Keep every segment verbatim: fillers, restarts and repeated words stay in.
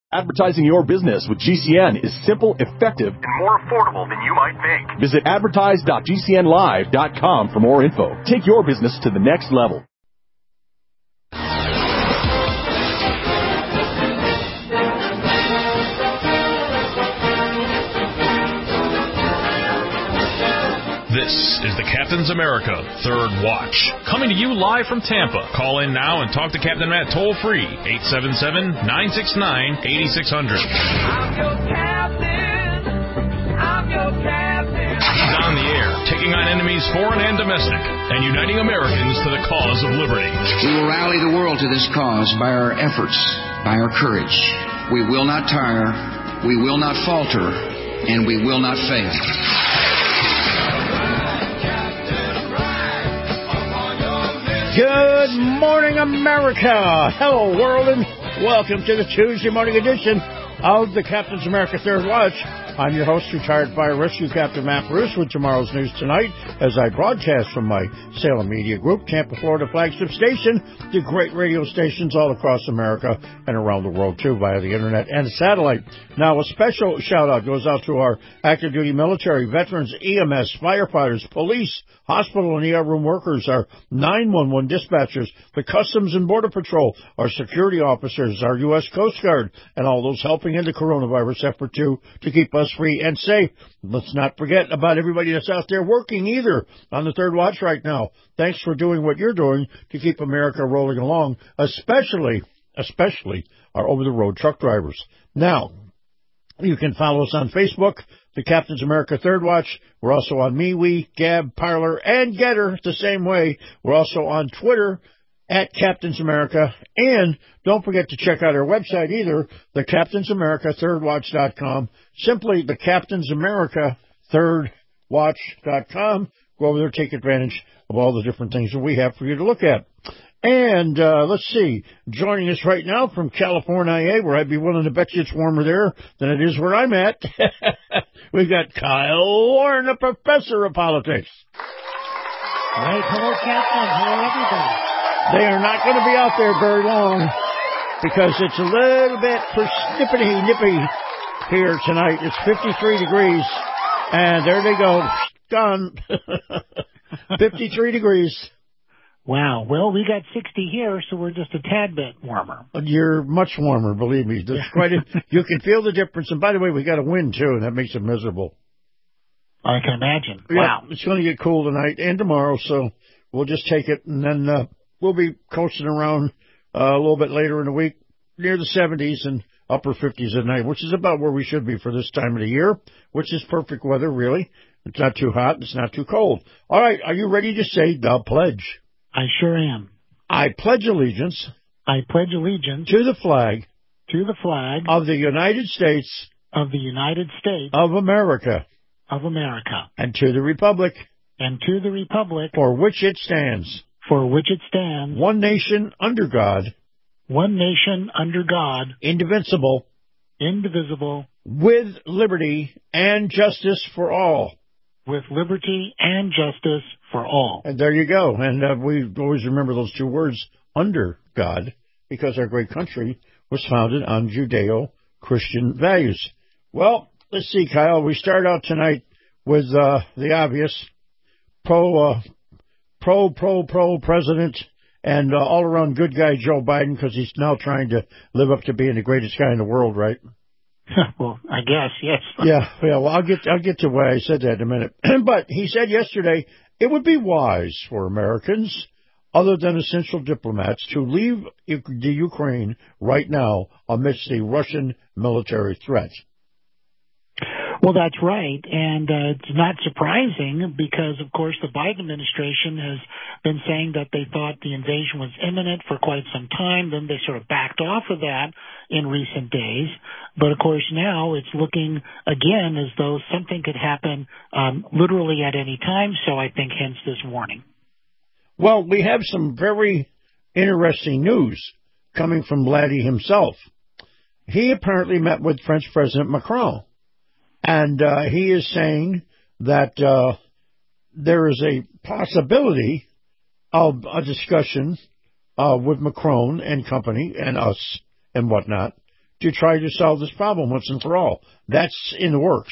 Advertising your business with G C N is simple, effective, and more affordable than you might think. Visit advertise dot g c n live dot com for more info. Take your business to the next level. This is the Captain's America Third Watch, coming to you live from Tampa. Call in now and talk to Captain Matt toll-free, eight seven seven, nine six nine, eight six zero zero. I'm your captain. I'm your captain. He's on the air, taking on enemies foreign and domestic, and uniting Americans to the cause of liberty. We will rally the world to this cause by our efforts, by our courage. We will not tire, we will not falter, and we will not fail. Good morning, America. Hello, world, and welcome to the Tuesday morning edition of the Captain's America Third Watch. I'm your host, retired fire rescue Captain Matt Bruce, with tomorrow's news tonight as I broadcast from my Salem Media Group, Tampa, Florida flagship station, to great radio stations all across America and around the world, too, via the internet and satellite. Now, a special shout-out goes out to our active duty military, veterans, E M S, firefighters, police, hospital and E R room workers, our nine one one dispatchers, the Customs and Border Patrol, our security officers, our U S Coast Guard, and all those helping in the coronavirus effort, too, to keep us free and safe. Let's not forget about everybody that's out there working either on the Third Watch right now. Thanks for doing what you're doing to keep America rolling along, especially, especially our over-the-road truck drivers. Now, you can follow us on Facebook, the Captain's America Third Watch. We're also on MeWe, Gab, Parler, and Getter the same way. We're also on Twitter, at Captain's America, and don't forget to check out our website either, the Captain's America Third Watch dot com, simply the Captain's America Third Watch dot com. Go over there, take advantage of all the different things that we have for you to look at. And uh, let's see, joining us right now from California, where I'd be willing to bet you it's warmer there than it is where I'm at, we've got Kyle Warren, the professor of politics. All right, hello, Captain. Hello, everybody. They are not going to be out there very long because it's a little bit persnippety nippy here tonight. It's fifty-three degrees, and there they go, gone. fifty-three degrees. Wow. Well, we got sixty here, so we're just a tad bit warmer. You're much warmer, believe me. There's quite a, you can feel the difference. And by the way, we got a wind, too, and that makes it miserable. I can imagine. Yeah, wow. It's going to get cool tonight and tomorrow, so we'll just take it, and then uh, we'll be coasting around uh, a little bit later in the week, near the seventies and upper fifties at night, which is about where we should be for this time of the year, which is perfect weather, really. It's not too hot. It's not too cold. All right, are you ready to say the pledge? I sure am. I pledge allegiance. I pledge allegiance. To the flag. To the flag. Of the United States. Of the United States. Of America. Of America. And to the republic. And to the republic. For which it stands. For which it stands. One nation under God. One nation under God. Indivisible. Indivisible. With liberty and justice for all. With liberty and justice for all. And there you go. And uh, we always remember those two words, under God, because our great country was founded on Judeo-Christian values. Well, let's see, Kyle. We start out tonight with uh, the obvious pro, uh, pro, pro, pro president and uh, all-around good guy Joe Biden, because he's now trying to live up to being the greatest guy in the world, right? Well, I guess, yes. yeah, yeah. Well, I'll get I'll get to why I said that in a minute. But he said yesterday it would be wise for Americans, other than essential diplomats, to leave the Ukraine right now amidst the Russian military threat. Well, that's right, and uh, it's not surprising because, of course, the Biden administration has been saying that they thought the invasion was imminent for quite some time. Then they sort of backed off of that in recent days. But, of course, now it's looking, again, as though something could happen um, literally at any time, so I think hence this warning. Well, we have some very interesting news coming from Vladdy himself. He apparently met with French President Macron. And uh, he is saying that uh, there is a possibility of a discussion uh, with Macron and company and us and whatnot to try to solve this problem once and for all. That's in the works.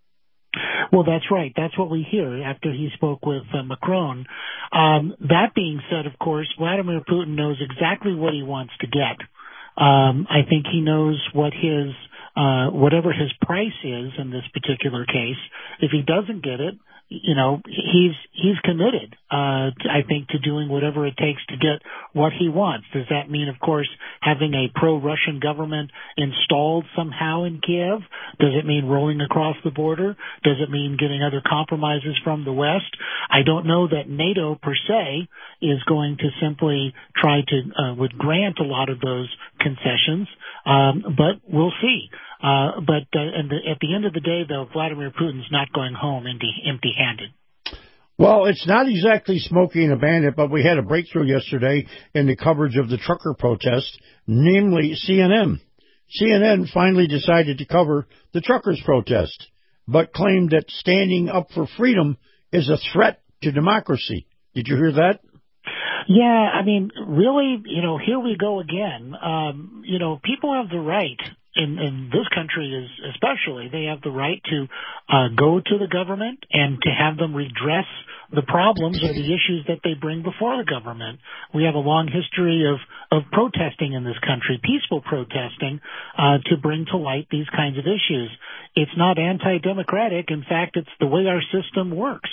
Well, that's right. That's what we hear after he spoke with uh, Macron. Um, that being said, of course, Vladimir Putin knows exactly what he wants to get. Um, I think he knows what his, uh, whatever his price is in this particular case. If he doesn't get it, you know, he's, he's committed, uh, to, I think, to doing whatever it takes to get what he wants. Does that mean, of course, having a pro-Russian government installed somehow in Kiev? Does it mean rolling across the border? Does it mean getting other compromises from the West? I don't know that NATO per se is going to simply try to, uh, would grant a lot of those concessions, um, but we'll see. Uh, but uh, and the, at the end of the day, though, Vladimir Putin's not going home empty, empty-handed. Well, it's not exactly Smokey and the Bandit, but we had a breakthrough yesterday in the coverage of the trucker protest, namely C N N. C N N finally decided to cover the truckers' protest, but claimed that standing up for freedom is a threat to democracy. Did you hear that? Yeah, I mean, really, you know, here we go again. Um, you know, people have the right. In, in this country is especially, they have the right to uh, go to the government and to have them redress the problems or the issues that they bring before the government. We have a long history of, of protesting in this country, peaceful protesting, uh, to bring to light these kinds of issues. It's not anti-democratic. In fact, it's the way our system works.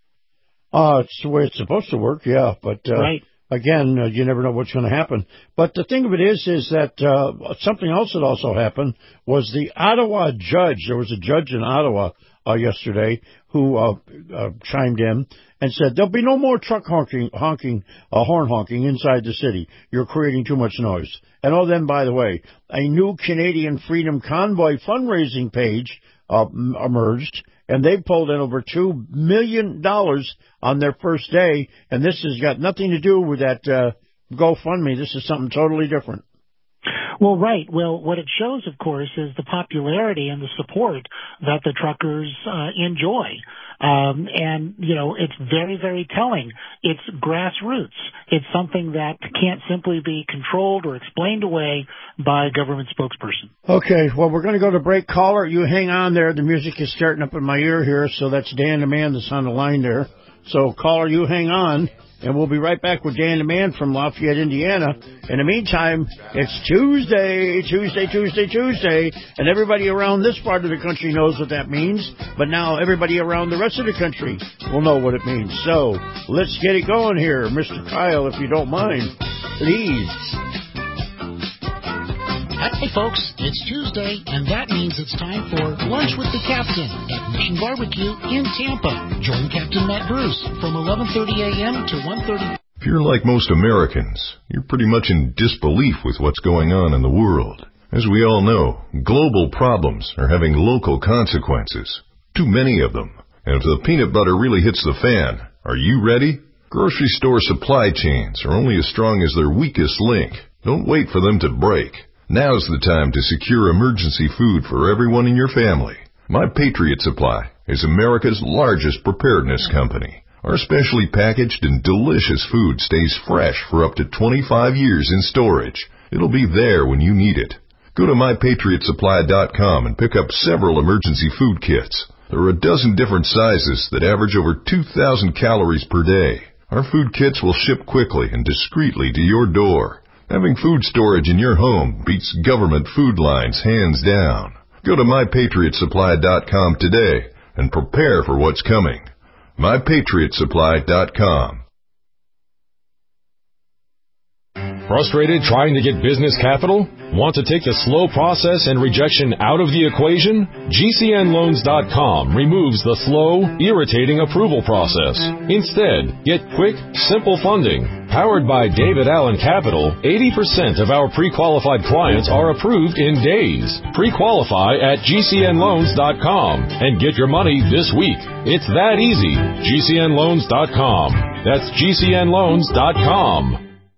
Uh, it's the way it's supposed to work, yeah, but uh, right. Again, uh, you never know what's going to happen. But the thing of it is, is that uh, something else that also happened was the Ottawa judge. There was a judge in Ottawa uh, yesterday who uh, uh, chimed in and said, there'll be no more truck honking, honking uh, horn honking inside the city. You're creating too much noise. And oh, then, by the way, a new Canadian Freedom Convoy fundraising page uh, emerged, and they've pulled in over two million dollars on their first day, and this has got nothing to do with that uh, GoFundMe. This is something totally different. Well, right. Well, what it shows, of course, is the popularity and the support that the truckers uh, enjoy. Um, and, you know, it's very, very telling. It's grassroots. It's something that can't simply be controlled or explained away by a government spokesperson. Okay, well, we're going to go to break. Caller, you hang on there. The music is starting up in my ear here, so that's Dan the Man that's on the line there. So, caller, you hang on, and we'll be right back with Dan the Man from Lafayette, Indiana. In the meantime, it's Tuesday, Tuesday, Tuesday, Tuesday, and everybody around this part of the country knows what that means, but now everybody around the rest of the country will know what it means. So, let's get it going here. Mister Kyle, if you don't mind, please. Hey folks, it's Tuesday, and that means it's time for Lunch with the Captain at Mission Barbecue in Tampa. Join Captain Matt Bruce from eleven thirty a.m. to one thirty. If you're like most Americans, you're pretty much in disbelief with what's going on in the world. As we all know, global problems are having local consequences. Too many of them. And if the peanut butter really hits the fan, are you ready? Grocery store supply chains are only as strong as their weakest link. Don't wait for them to break. Now's the time to secure emergency food for everyone in your family. My Patriot Supply is America's largest preparedness company. Our specially packaged and delicious food stays fresh for up to twenty-five years in storage. It'll be there when you need it. Go to my patriot supply dot com and pick up several emergency food kits. There are a dozen different sizes that average over two thousand calories per day. Our food kits will ship quickly and discreetly to your door. Having food storage in your home beats government food lines hands down. Go to my patriot supply dot com today and prepare for what's coming. my patriot supply dot com. Frustrated trying to get business capital? Want to take the slow process and rejection out of the equation? G C N loans dot com removes the slow, irritating approval process. Instead, get quick, simple funding. Powered by David Allen Capital, eighty percent of our pre-qualified clients are approved in days. Pre-qualify at G C N loans dot com and get your money this week. It's that easy. G C N loans dot com. That's G C N loans dot com.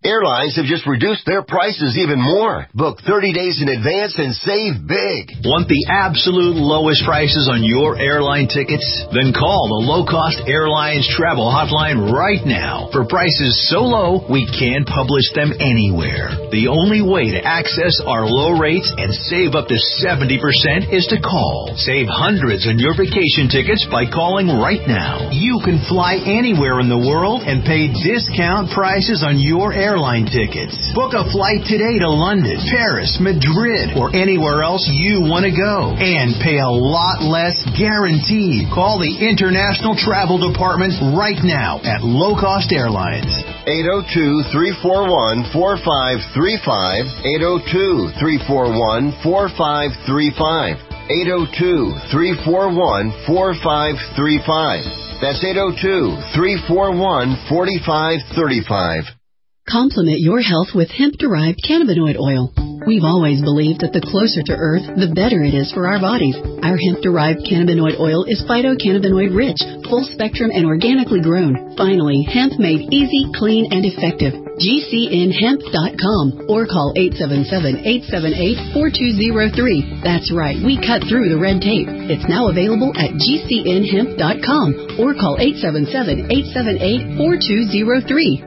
Airlines have just reduced their prices even more. Book thirty days in advance and save big. Want the absolute lowest prices on your airline tickets? Then call the Low Cost Airlines Travel Hotline right now for prices so low we can't publish them anywhere. The only way to access our low rates and save up to seventy percent is to call. Save hundreds on your vacation tickets by calling right now. You can fly anywhere in the world and pay discount prices on your airline tickets. Book a flight today to London, Paris, Madrid, or anywhere else you want to go and pay a lot less guaranteed. Call the International Travel Department right now at Low Cost Airlines. eight oh two, three four one, four five three five. eight oh two, three four one, four five three five. eight oh two, three four one, four five three five. That's eight oh two, three four one, four five three five. Complement your health with hemp-derived cannabinoid oil. We've always believed that the closer to Earth, the better it is for our bodies. Our hemp-derived cannabinoid oil is phytocannabinoid-rich, full-spectrum, and organically grown. Finally, hemp made easy, clean, and effective. G C N hemp dot com or call eight seven seven, eight seven eight, four two zero three. That's right, we cut through the red tape. It's now available at G C N hemp dot com or call eight seven seven, eight seven eight, four two zero three.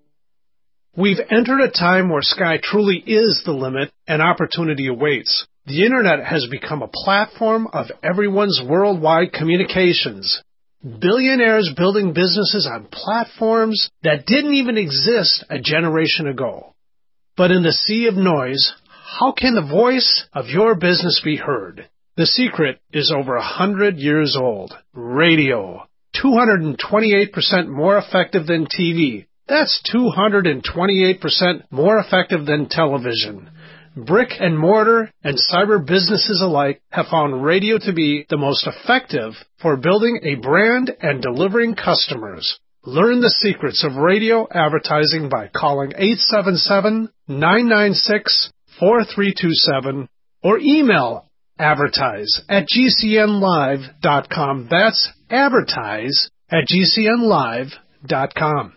We've entered a time where sky truly is the limit and opportunity awaits. The Internet has become a platform of everyone's worldwide communications. Billionaires building businesses on platforms that didn't even exist a generation ago. But in the sea of noise, how can the voice of your business be heard? The secret is over a hundred years old. Radio. two hundred twenty-eight percent more effective than T V. That's two hundred twenty-eight percent more effective than television. Brick and mortar and cyber businesses alike have found radio to be the most effective for building a brand and delivering customers. Learn the secrets of radio advertising by calling eight seven seven, nine nine six, four three two seven or email advertise at G C N live dot com. That's advertise at G C N live dot com.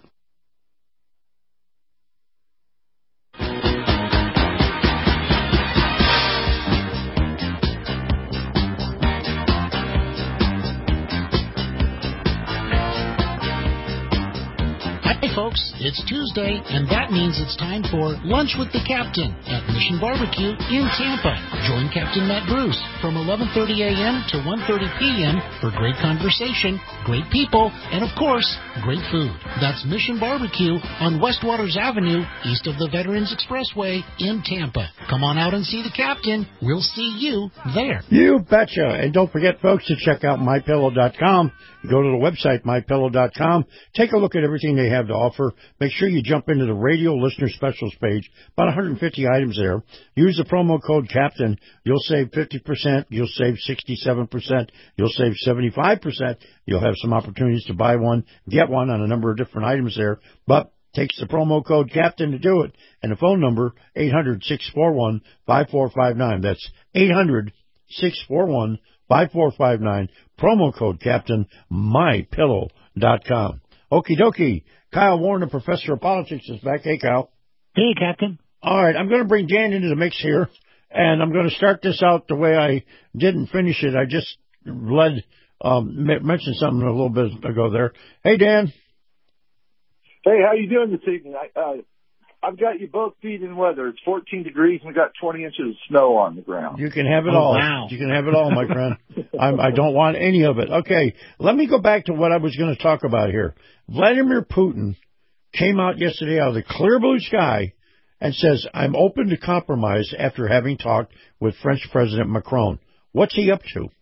Hey folks, it's Tuesday, and that means it's time for Lunch with the Captain at Mission Barbecue in Tampa. Join Captain Matt Bruce from eleven thirty a.m. to one thirty p.m. for great conversation, great people, and of course, great food. That's Mission Barbecue on West Waters Avenue, east of the Veterans Expressway in Tampa. Come on out and see the Captain. We'll see you there. You betcha. And don't forget, folks, to check out my pillow dot com. Go to the website, my pillow dot com. Take a look at everything they have to offer. Make sure you jump into the radio listener specials page. About one hundred fifty items there. Use the promo code CAPTAIN. You'll save fifty percent. You'll save sixty-seven percent. You'll save seventy-five percent. You'll have some opportunities to buy one, get one on a number of different items there. But takes the promo code CAPTAIN to do it. And the phone number, eight hundred, six four one, five four five nine. That's eight hundred, six four one, five four five nine. Promo code CAPTAIN, my pillow dot com. Okie dokie. Kyle Warren, professor of politics, is back. Hey, Kyle. Hey, Captain. All right, I'm going to bring Dan into the mix here, and I'm going to start this out the way I didn't finish it. I just led, um, mentioned something a little bit ago there. Hey, Dan. Hey, how you doing this evening? I, uh, I've got you both feet in weather. It's fourteen degrees and we've got twenty inches of snow on the ground. You can have it oh, all. Wow. You can have it all, my friend. I'm, I don't want any of it. Okay, let me go back to what I was going to talk about here. Vladimir Putin came out yesterday out of the clear blue sky and says, I'm open to compromise after having talked with French President Macron. What's he up to?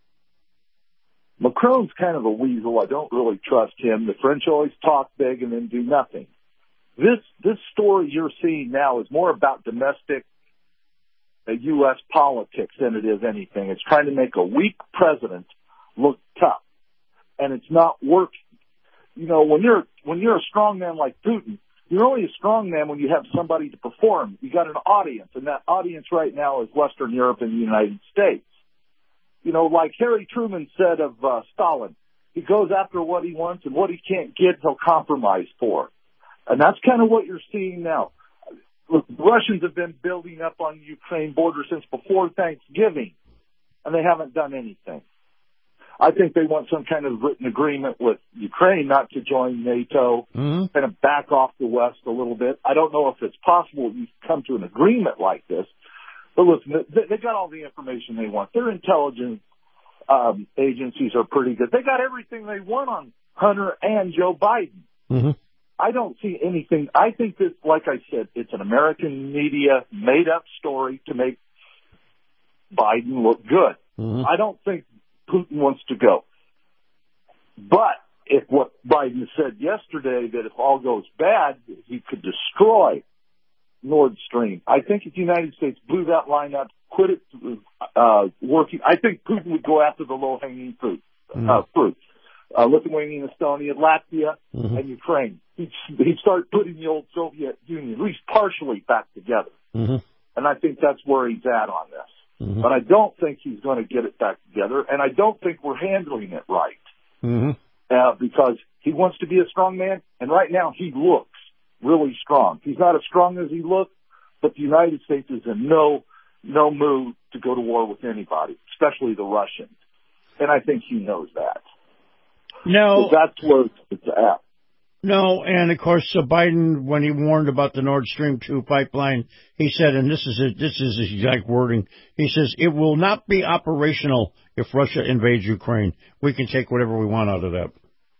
Macron's kind of a weasel. I don't really trust him. The French always talk big and then do nothing. This this story you're seeing now is more about domestic uh, U S politics than it is anything. It's trying to make a weak president look tough, and it's not working. You know, when you're when you're a strong man like Putin, you're only a strong man when you have somebody to perform. You got an audience, and that audience right now is Western Europe and the United States. You know, like Harry Truman said of uh, Stalin, he goes after what he wants, and what he can't get, he'll compromise for. And that's kind of what you're seeing now. Look, the Russians have been building up on the Ukraine border since before Thanksgiving, and they haven't done anything. I think they want some kind of written agreement with Ukraine not to join NATO, mm-hmm. kind of back off the West a little bit. I don't know if it's possible you come to an agreement like this, but listen, they, they got all the information they want. Their intelligence um, agencies are pretty good. They got everything they want on Hunter and Joe Biden. Mm-hmm. I don't see anything. I think that, like I said, it's an American media made-up story to make Biden look good. Mm-hmm. I don't think Putin wants to go. But if what Biden said yesterday, that if all goes bad, he could destroy Nord Stream. I think if the United States blew that line up, quit it uh, working, I think Putin would go after the low-hanging fruit. Mm-hmm. Uh, fruit. Uh, Lithuania, Estonia, Latvia, mm-hmm. and Ukraine. He'd, he'd start putting the old Soviet Union, at least partially, back together. Mm-hmm. And I think that's where he's at on this. Mm-hmm. But I don't think he's going to get it back together, and I don't think we're handling it right. Mm-hmm. Uh, because he wants to be a strong man, and right now he looks really strong. He's not as strong as he looks, but the United States is in no no mood to go to war with anybody, especially the Russians. And I think he knows that. No. So that's where it's at. No, and of course, uh, Biden, when he warned about the Nord Stream two pipeline, he said, and this is a, this is his exact wording, he says, it will not be operational if Russia invades Ukraine. We can take whatever we want out of that.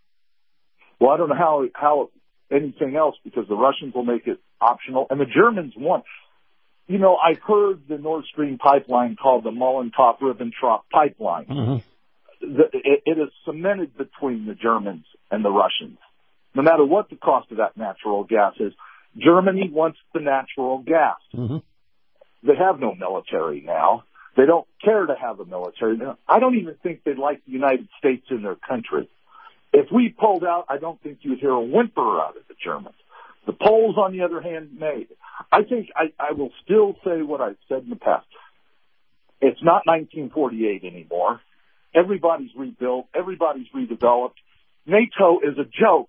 Well, I don't know how how anything else, because the Russians will make it optional, and the Germans want. You know, I've heard the Nord Stream pipeline called the Molotov-Ribbentrop pipeline. Mm-hmm. The, it, it is cemented between the Germans and the Russians. No matter what the cost of that natural gas is, Germany wants the natural gas. Mm-hmm. They have no military now. They don't care to have a military. I don't even think they'd like the United States in their country. If we pulled out, I don't think you'd hear a whimper out of the Germans. The Poles, on the other hand, may. I think I, I will still say what I've said in the past. It's not nineteen forty-eight anymore. Everybody's rebuilt. Everybody's redeveloped. NATO is a joke.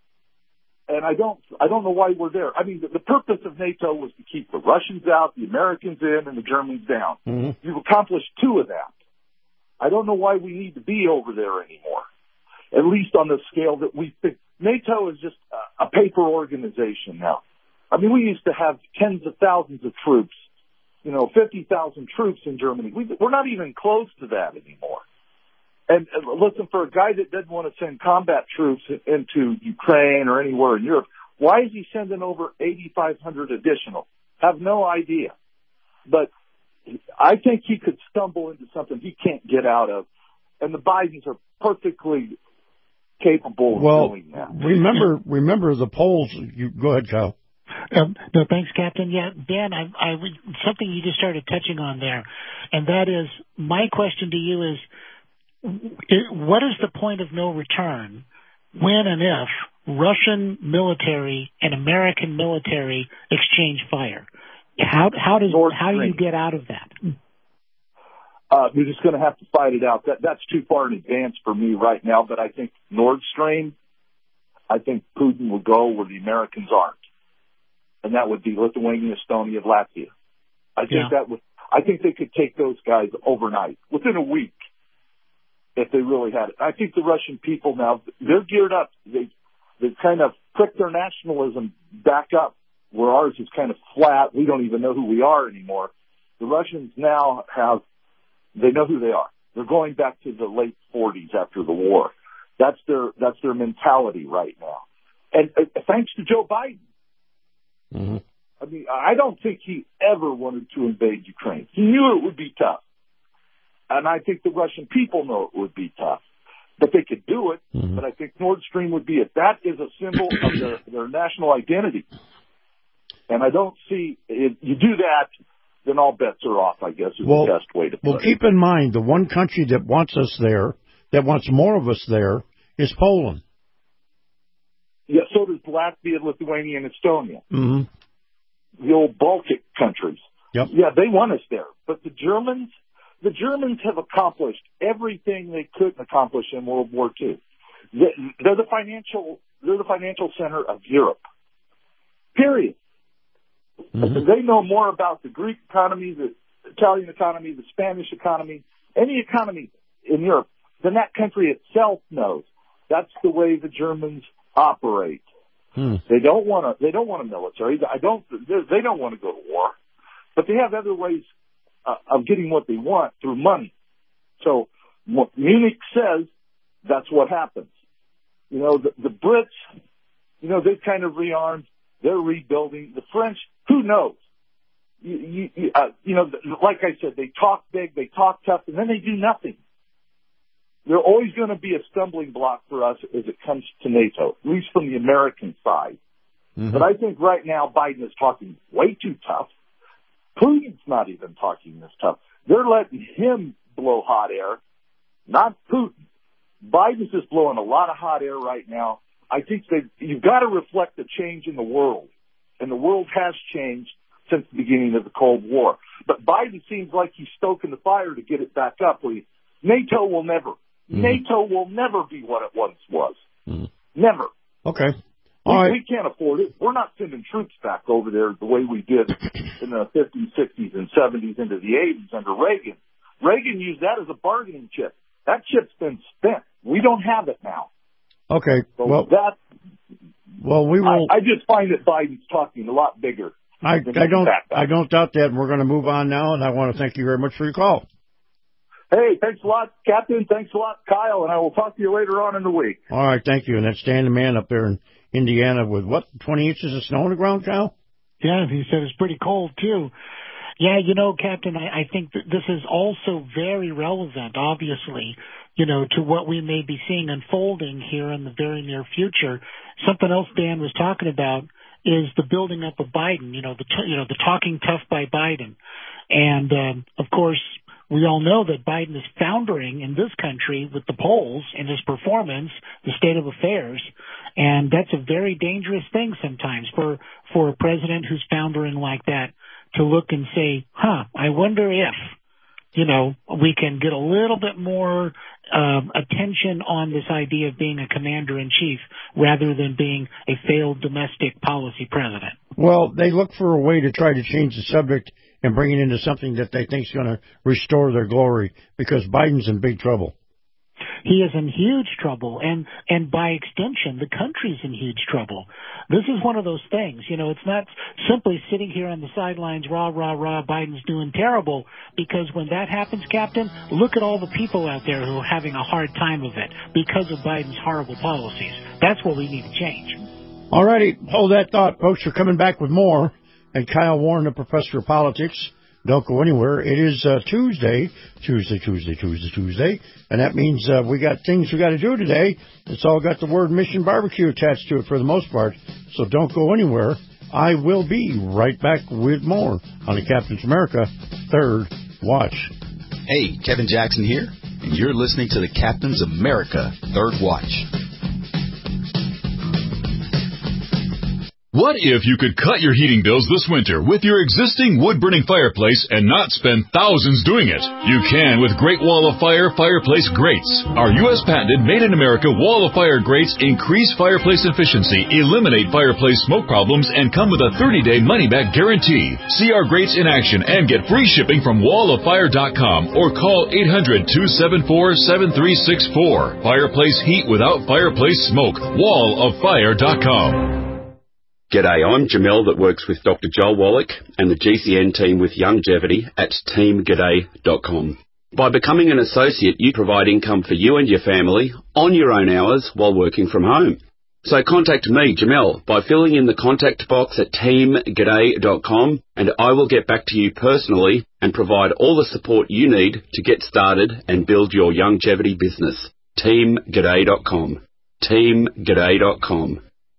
And I don't, I don't know why we're there. I mean, the, the purpose of NATO was to keep the Russians out, the Americans in, and the Germans down. Mm-hmm. You've accomplished two of that. I don't know why we need to be over there anymore, at least on the scale that we think. NATO is just a, a paper organization now. I mean, we used to have tens of thousands of troops, you know, fifty thousand troops in Germany. We, we're not even close to that anymore. And uh, listen, for a guy that doesn't want to send combat troops into Ukraine or anywhere in Europe, why is he sending over eighty-five hundred additional? Have no idea. But I think he could stumble into something he can't get out of. And the Bidens are perfectly capable of well, doing that. Remember, remember the polls. You, go ahead, Kyle. Um, no, thanks, Captain. Yeah, Dan, I, I, something you just started touching on there, and that is, my question to you is, what is the point of no return when and if Russian military and American military exchange fire? How how does how do you get out of that? Uh, we're just going to have to fight it out. That that's too far in advance for me right now. But I think Nord Stream, I think Putin will go where the Americans aren't, and that would be Lithuania, Estonia, Latvia. I think yeah. that would. I think they could take those guys overnight, within a week. If they really had it. I think the Russian people now, they're geared up. They, they've kind of pricked their nationalism back up, where ours is kind of flat. We don't even know who we are anymore. The Russians now have, they know who they are. They're going back to the late forties after the war. That's their, that's their mentality right now. And uh, thanks to Joe Biden. Mm-hmm. I mean, I don't think he ever wanted to invade Ukraine. He knew it would be tough. And I think the Russian people know it would be tough, but they could do it. Mm-hmm. But I think Nord Stream would be it. That is a symbol of their, their national identity. And I don't see, if you do that, then all bets are off, I guess, is well, the best way to put well, it. Well, keep in mind, the one country that wants us there, that wants more of us there, is Poland. Yeah, so does Latvia, Lithuania, and Estonia. Mm-hmm. The old Baltic countries. Yep. Yeah, they want us there. But the Germans... The Germans have accomplished everything they couldn't accomplish in World War Two. They're the financial, they're the financial center of Europe. period. Mm-hmm. They know more about the Greek economy, the Italian economy, the Spanish economy, any economy in Europe than that country itself knows. That's the way the Germans operate. Hmm. They don't want to. They don't want a military. I don't. They don't want to go to war, but they have other ways uh, of getting what they want through money. So what Munich says, that's what happens. You know, the, the Brits, you know, they've kind of rearmed. They're rebuilding. The French, who knows? You, you, uh, you know, like I said, they talk big, they talk tough, and then they do nothing. They're always going to be a stumbling block for us as it comes to NATO, at least from the American side. Mm-hmm. But I think right now Biden is talking way too tough. Putin's not even talking this tough. They're letting him blow hot air, not Putin. Biden's just blowing a lot of hot air right now. I think that you've got to reflect the change in the world, and the world has changed since the beginning of the Cold War. But Biden seems like he's stoking the fire to get it back up. NATO will never, mm-hmm. NATO will never be what it once was. Mm-hmm. Never. Okay. We, right. we can't afford it. We're not sending troops back over there the way we did in the fifties, sixties, and seventies into the eighties under Reagan. Reagan used that as a bargaining chip. That chip's been spent. We don't have it now. Okay. So well, that. Well, we will. I, I just find that Biden's talking a lot bigger. I, I don't. I don't doubt that. And we're going to move on now. And I want to thank you very much for your call. Hey, thanks a lot, Captain. Thanks a lot, Kyle. And I will talk to you later on in the week. All right. Thank you. And that's Dan the Man up there in Indiana with what, twenty inches of snow on the ground, Kyle? Yeah, he said it's pretty cold too. Yeah, you know, Captain, I, I think that this is also very relevant, obviously, you know, to what we may be seeing unfolding here in the very near future. Something else Dan was talking about is the building up of Biden, you know, the t- you know the talking tough by Biden. And, um, of course, we all know that Biden is foundering in this country with the polls and his performance, the state of affairs. And that's a very dangerous thing sometimes for, for a president who's foundering like that to look and say, huh, I wonder if, you know, we can get a little bit more um, attention on this idea of being a commander-in-chief rather than being a failed domestic policy president. Well, they look for a way to try to change the subject and bring it into something that they think is going to restore their glory, because Biden's in big trouble. He is in huge trouble, and, and by extension, the country's in huge trouble. This is one of those things, you know, it's not simply sitting here on the sidelines, rah, rah, rah, Biden's doing terrible, because when that happens, Captain, look at all the people out there who are having a hard time of it because of Biden's horrible policies. That's what we need to change. All righty, hold that thought, folks. We're coming back with more. And Kyle Warren, the professor of politics. Don't go anywhere. It is uh, Tuesday, Tuesday, Tuesday, Tuesday, Tuesday. And that means uh, we got things we got to do today. It's all got the word Mission Barbecue attached to it for the most part. So don't go anywhere. I will be right back with more on the Captain's America Third Watch. Hey, Kevin Jackson here, and you're listening to the Captain's America Third Watch. What if you could cut your heating bills this winter with your existing wood-burning fireplace and not spend thousands doing it? You can with Great Wall of Fire Fireplace Grates. Our U S patented made-in-America Wall of Fire grates increase fireplace efficiency, eliminate fireplace smoke problems, and come with a thirty-day money-back guarantee. See our grates in action and get free shipping from wall of fire dot com or call eight hundred, two seven four, seven three six four. Fireplace heat without fireplace smoke. wall of fire dot com. G'day, I'm Jamel that works with Doctor Joel Wallach and the G C N team with Longevity at team g'day dot com. By becoming an associate, you provide income for you and your family on your own hours while working from home. So contact me, Jamel, by filling in the contact box at team g'day dot com, and I will get back to you personally and provide all the support you need to get started and build your longevity business. team g'day dot com. team g'day dot com.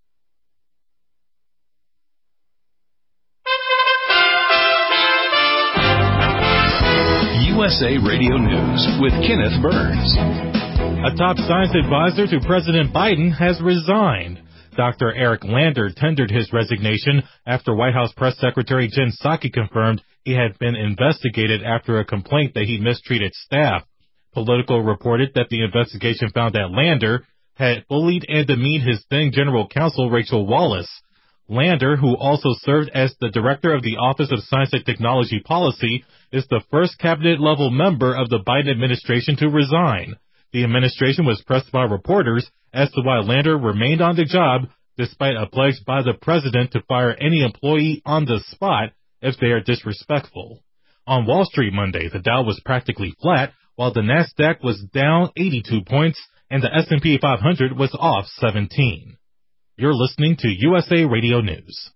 U S A Radio News with Kenneth Burns. A top science advisor to President Biden has resigned. Doctor Eric Lander tendered his resignation after White House Press Secretary Jen Psaki confirmed he had been investigated after a complaint that he mistreated staff. Politico reported that the investigation found that Lander had bullied and demeaned his then general counsel Rachel Wallace. Lander, who also served as the director of the Office of Science and Technology Policy, is the first cabinet-level member of the Biden administration to resign. The administration was pressed by reporters as to why Lander remained on the job despite a pledge by the president to fire any employee on the spot if they are disrespectful. On Wall Street Monday, the Dow was practically flat, while the Nasdaq was down eighty-two points and the S and P five hundred was off seventeen. You're listening to U S A Radio News.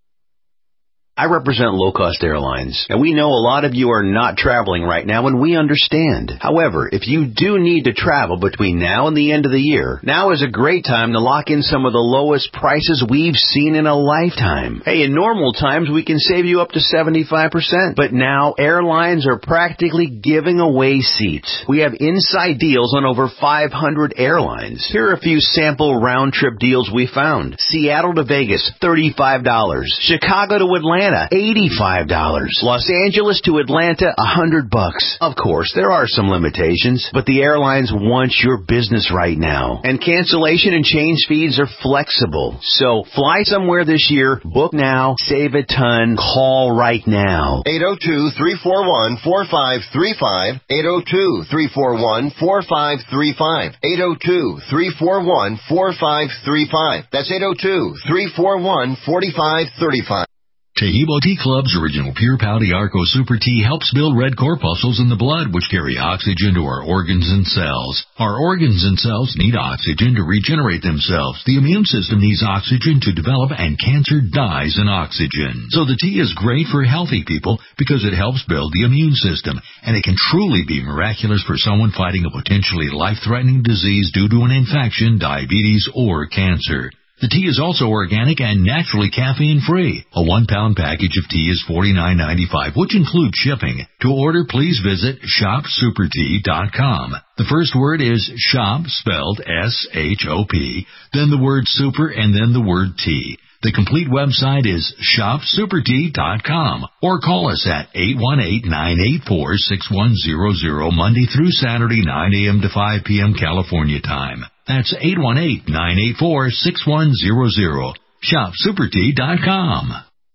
I represent low-cost airlines, and we know a lot of you are not traveling right now, and we understand. However, if you do need to travel between now and the end of the year, now is a great time to lock in some of the lowest prices we've seen in a lifetime. Hey, in normal times, we can save you up to seventy-five percent, but now airlines are practically giving away seats. We have inside deals on over five hundred airlines. Here are a few sample round-trip deals we found. Seattle to Vegas, thirty-five dollars. Chicago to Atlanta, eighty-five dollars. Los Angeles to Atlanta, one hundred bucks. Of course, there are some limitations, but the airlines want your business right now. And cancellation and change fees are flexible. So fly somewhere this year, book now, save a ton, call right now. eight oh two, three four one, four five three five. eight oh two, three four one, four five three five. eight oh two, three four one, four five three five. That's eight oh two, three four one, four five three five. Tahibo Tea Club's original Pure Pau Arco Super Tea helps build red corpuscles in the blood, which carry oxygen to our organs and cells. Our organs and cells need oxygen to regenerate themselves. The immune system needs oxygen to develop, and cancer dies in oxygen. So the tea is great for healthy people because it helps build the immune system, and it can truly be miraculous for someone fighting a potentially life-threatening disease due to an infection, diabetes, or cancer. The tea is also organic and naturally caffeine-free. A one-pound package of tea is forty-nine ninety-five, which includes shipping. To order, please visit shop super tea dot com. The first word is shop, spelled S H O P, then the word super, and then the word tea. The complete website is shop super tea dot com, or call us at eight one eight, nine eight four, six one zero zero Monday through Saturday, nine a.m. to five p.m. California time. That's eight one eight, nine eight four, six one zero zero. shop super tea dot com.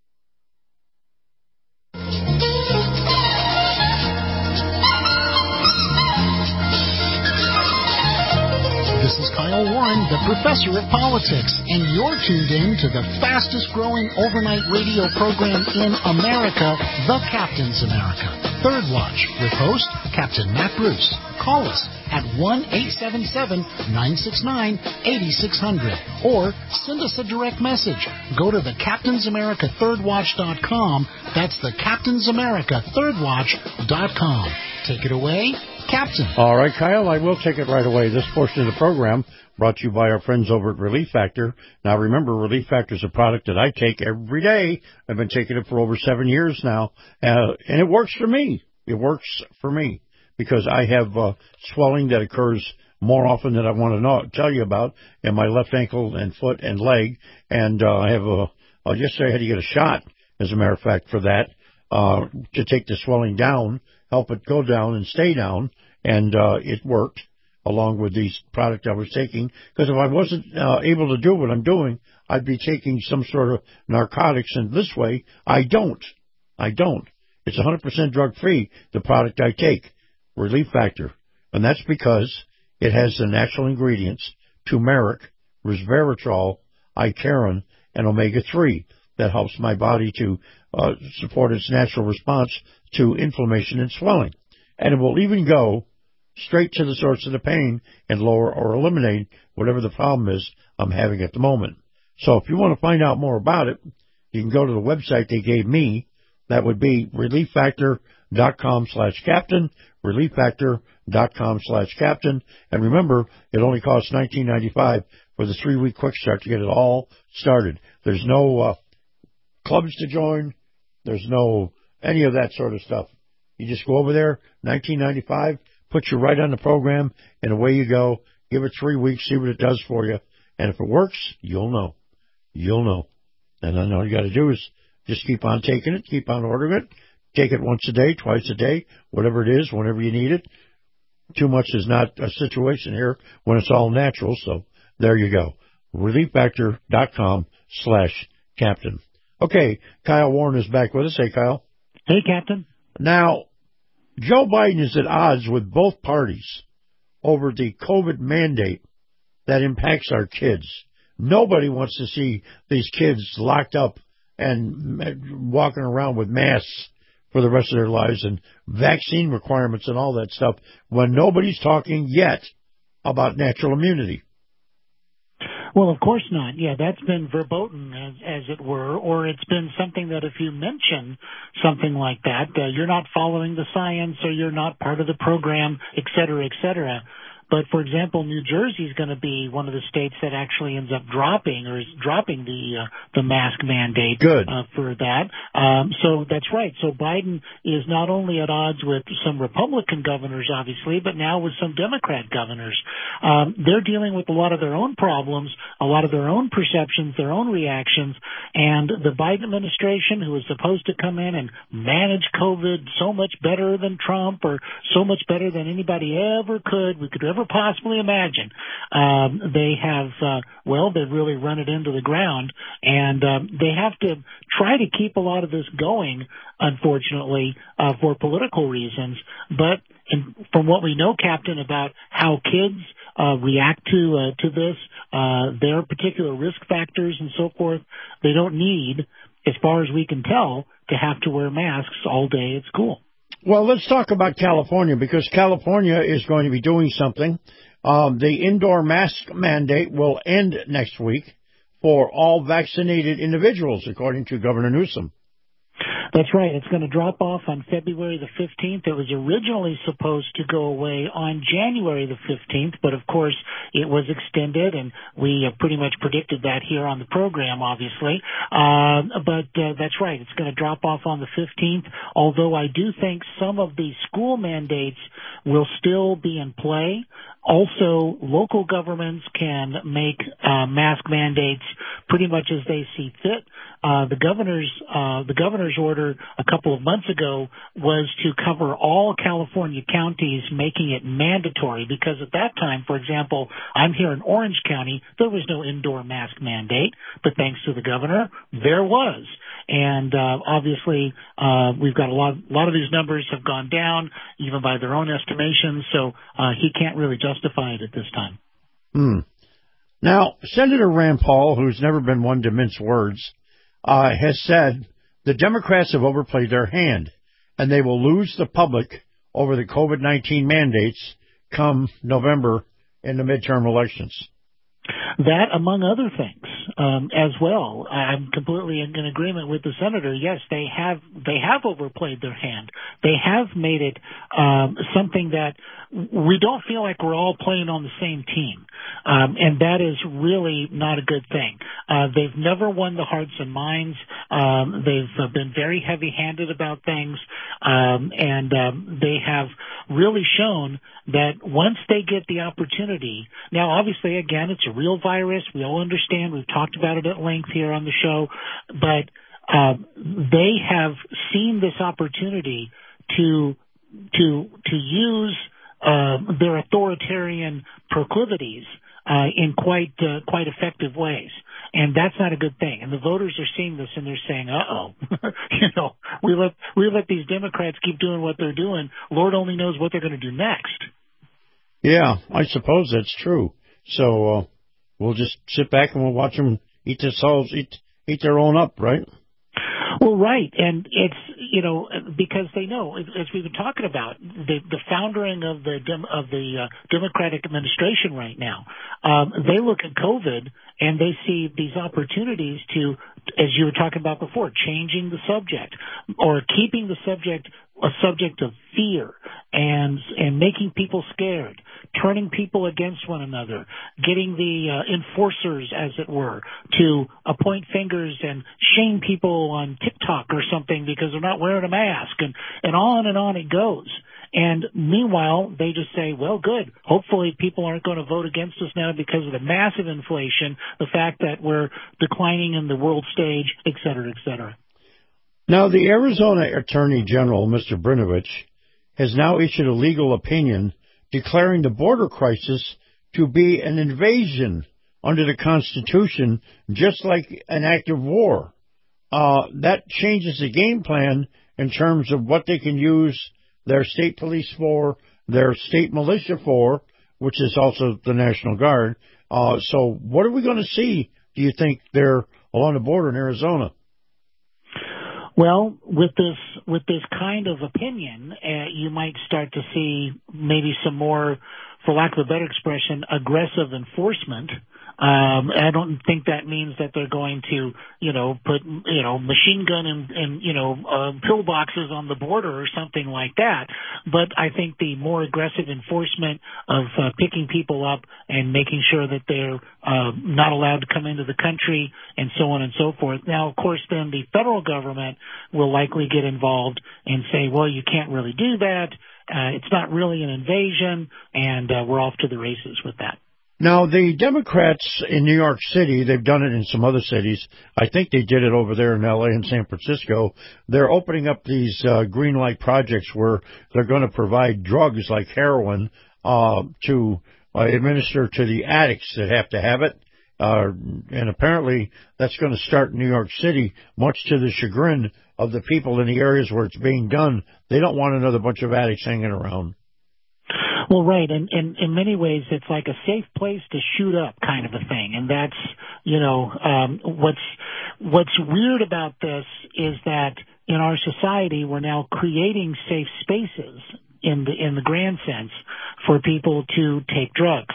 This is Kyle Warren, the professor of politics, and you're tuned in to the fastest growing overnight radio program in America, The Captain's America. Third Watch, with host Captain Matt Bruce. Call us at one eight seven seven, nine six nine, eight six zero zero or send us a direct message. Go to the captains america third watch dot com. That's the captains america third watch dot com. Take it away, Captain. All right, Kyle, I will take it right away. This portion of the program brought to you by our friends over at Relief Factor. Now, remember, Relief Factor is a product that I take every day. I've been taking it for over seven years now, uh, and it works for me. It works for me because I have uh, swelling that occurs more often than I want to know, tell you about in my left ankle and foot and leg, and uh, I have a, uh, yesterday I had to get a shot, as a matter of fact, for that, uh, to take the swelling down, help it go down and stay down, and uh, it worked along with the product I was taking, because if I wasn't uh, able to do what I'm doing, I'd be taking some sort of narcotics, and this way, I don't. I don't. It's one hundred percent drug-free, the product I take, Relief Factor, and that's because it has the natural ingredients, turmeric, resveratrol, Icariin, and omega three, that helps my body to uh, support its natural response to inflammation and swelling. And it will even go straight to the source of the pain and lower or eliminate whatever the problem is I'm having at the moment. So if you want to find out more about it, you can go to the website they gave me. That would be relief factor dot com slash captain, relief factor dot com slash captain. And remember, it only costs nineteen ninety-five for the three-week quick start to get it all started. There's no uh, clubs to join. There's no any of that sort of stuff. You just go over there, nineteen ninety-five, put you right on the program, and away you go. Give it three weeks, see what it does for you. And if it works, you'll know. You'll know. And then all you got to do is just keep on taking it, keep on ordering it. Take it once a day, twice a day, whatever it is, whenever you need it. Too much is not a situation here when it's all natural, so there you go. relief factor dot com slash Captain. Okay, Kyle Warren is back with us. Hey, Kyle. Hey, Captain. Now, Joe Biden is at odds with both parties over the COVID mandate that impacts our kids. Nobody wants to see these kids locked up and walking around with masks for the rest of their lives and vaccine requirements and all that stuff when nobody's talking yet about natural immunity. Well, of course not. Yeah, that's been verboten, as, as it were, or it's been something that if you mention something like that, uh, you're not following the science or you're not part of the program, et cetera, et cetera. But, for example, New Jersey is going to be one of the states that actually ends up dropping or is dropping the uh, the mask mandate Good. Uh, for that. Um, so that's right. So Biden is not only at odds with some Republican governors, obviously, but now with some Democrat governors. Um, they're dealing with a lot of their own problems, a lot of their own perceptions, their own reactions, and the Biden administration, who is supposed to come in and manage COVID so much better than Trump or so much better than anybody ever could, we could ever possibly imagine. Um, they have, uh, well, they've really run it into the ground, and um, they have to try to keep a lot of this going, unfortunately, uh, for political reasons. But in, from what we know, Captain, about how kids uh, react to uh, to this, uh, their particular risk factors and so forth, they don't need, as far as we can tell, to have to wear masks all day at school. Well, let's talk about California, because California is going to be doing something. Um, the indoor mask mandate will end next week for all vaccinated individuals, according to Governor Newsom. That's right. It's going to drop off on February the fifteenth. It was originally supposed to go away on January the fifteenth, but of course it was extended, and we uh, pretty much predicted that here on the program, obviously. Uh, but uh, that's right. It's going to drop off on the fifteenth, although I do think some of the school mandates will still be in play. Also, local governments can make uh, mask mandates pretty much as they see fit. Uh, the governor's uh, the governor's order a couple of months ago was to cover all California counties, making it mandatory. Because at that time, for example, I'm here in Orange County, there was no indoor mask mandate, but thanks to the governor, there was. And uh, obviously, uh, we've got a lot. A lot of these numbers have gone down, even by their own estimations. So uh, he can't really justify it at this time. Hmm. Now, Senator Rand Paul, who's never been one to mince words, uh, has said the Democrats have overplayed their hand, and they will lose the public over the COVID nineteen mandates come November in the midterm elections. That, among other things, um, as well. I'm completely in, in agreement with the senator. Yes, they have they have overplayed their hand. They have made it um, something that we don't feel like we're all playing on the same team, um, and that is really not a good thing. Uh, they've never won the hearts and minds. Um, they've uh, been very heavy-handed about things, um, and um, they have really shown that once they get the opportunity. Now, obviously, again, it's a real virus. We all understand. We've talked about it at length here on the show. But uh, they have seen this opportunity to to to use uh, their authoritarian proclivities uh, in quite uh, quite effective ways. And that's not a good thing. And the voters are seeing this, and they're saying, "Uh-oh, you know, we let we let these Democrats keep doing what they're doing. Lord only knows what they're going to do next." Yeah, I suppose that's true. So uh, we'll just sit back and we'll watch them eat themselves, eat eat their own up, right? Well, right, and it's, you know, because they know, as we've been talking about, the, the foundering of the of the uh, Democratic administration right now, um, they look at COVID and they see these opportunities to, as you were talking about before, changing the subject or keeping the subject a subject of fear and and making people scared, turning people against one another, getting the uh, enforcers, as it were, to uh, point fingers and shame people on TikTok or something because they're not wearing a mask, and, and on and on it goes. And meanwhile, they just say, well, good. Hopefully people aren't going to vote against us now because of the massive inflation, the fact that we're declining in the world stage, et cetera, et cetera. Now, the Arizona Attorney General, Mister Brnovich, has now issued a legal opinion declaring the border crisis to be an invasion under the Constitution, just like an act of war. Uh, that changes the game plan in terms of what they can use their state police for, their state militia for, which is also the National Guard. Uh, so what are we going to see, do you think, there along the border in Arizona? Well, with this with this kind of opinion, uh, you might start to see maybe some more, for lack of a better expression, aggressive enforcement. Um, I don't think that means that they're going to, you know, put, you know, machine gun and, and you know, uh, pillboxes on the border or something like that. But I think the more aggressive enforcement of uh, picking people up and making sure that they're uh, not allowed to come into the country and so on and so forth. Now, of course, then the federal government will likely get involved and say, well, you can't really do that. Uh, it's not really an invasion, and uh, we're off to the races with that. Now, the Democrats in New York City, they've done it in some other cities. I think they did it over there in L A and San Francisco. They're opening up these uh, green light projects where they're going to provide drugs like heroin uh, to uh, administer to the addicts that have to have it. Uh, and apparently that's going to start in New York City, much to the chagrin of the people in the areas where it's being done. They don't want another bunch of addicts hanging around. Well, right, and, and in many ways, it's like a safe place to shoot up kind of a thing, and that's, you know, um, what's what's weird about this is that in our society, we're now creating safe spaces in the in the grand sense for people to take drugs,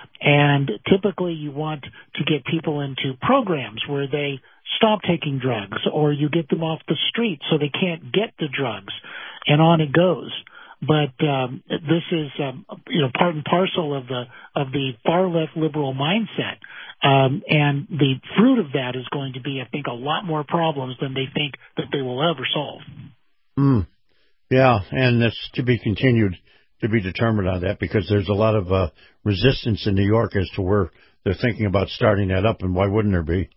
and typically you want to get people into programs where they stop taking drugs, or you get them off the street so they can't get the drugs, and on it goes. But um, this is, um, you know, part and parcel of the of the far left liberal mindset, um, and the fruit of that is going to be, I think, a lot more problems than they think that they will ever solve. Mm. Yeah, and that's to be continued, to be determined on that, because there's a lot of uh, resistance in New York as to where they're thinking about starting that up, and why wouldn't there be?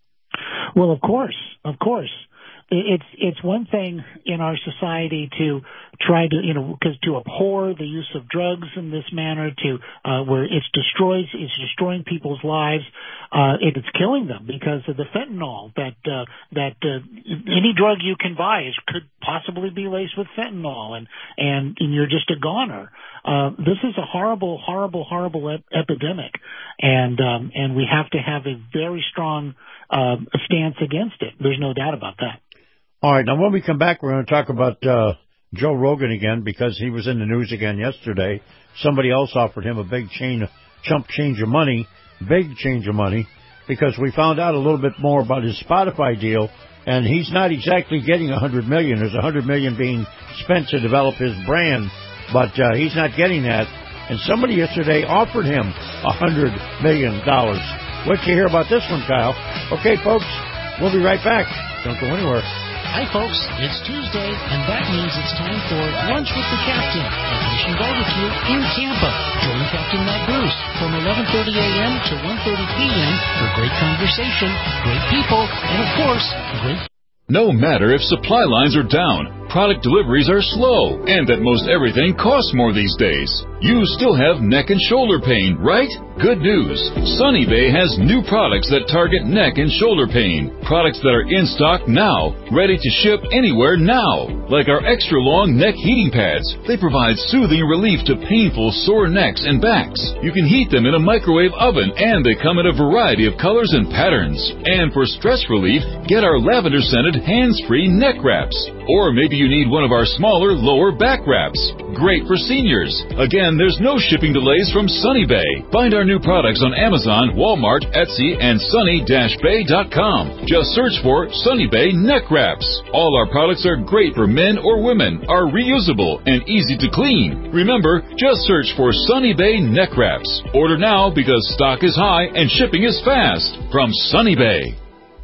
Well, of course, of course. It's it's one thing in our society to try to, you know, because to abhor the use of drugs in this manner, to uh, where it's destroys it's destroying people's lives, uh, it, it's killing them because of the fentanyl. That uh, that uh, any drug you can buy is could possibly be laced with fentanyl, and and, and you're just a goner. Uh, this is a horrible, horrible, horrible ep- epidemic, and um, and we have to have a very strong uh, stance against it. There's no doubt about that. All right, now when we come back, we're going to talk about uh, Joe Rogan again, because he was in the news again yesterday. Somebody else offered him a big chain, chump change of money, big change of money, because we found out a little bit more about his Spotify deal, and he's not exactly getting one hundred million dollars. There's one hundred million dollars being spent to develop his brand, but uh, he's not getting that. And somebody yesterday offered him one hundred million dollars. What'd you hear about this one, Kyle? Okay, folks, we'll be right back. Don't go anywhere. Hi, folks. It's Tuesday, and that means it's time for Lunch with the Captain at Mission Barbecue in Tampa. Join Captain Matt Bruce from eleven thirty a.m. to one thirty p.m. for great conversation, great people, and, of course, great... No matter if supply lines are down, product deliveries are slow, and that most everything costs more these days, you still have neck and shoulder pain, right? Good news. Sunny Bay has new products that target neck and shoulder pain. Products that are in stock now, ready to ship anywhere now. Like our extra long neck heating pads. They provide soothing relief to painful sore necks and backs. You can heat them in a microwave oven, and they come in a variety of colors and patterns. And for stress relief, get our lavender scented hands-free neck wraps. Or maybe you need one of our smaller lower back wraps. Great for seniors. Again, there's no shipping delays from Sunny Bay. Find our new products on Amazon, Walmart, Etsy, and sunny dash bay dot com. Just search for Sunny Bay Neck Wraps. All our products are great for men or women, are reusable, and easy to clean. Remember, just search for Sunny Bay Neck Wraps. Order now because stock is high and shipping is fast. From Sunny Bay.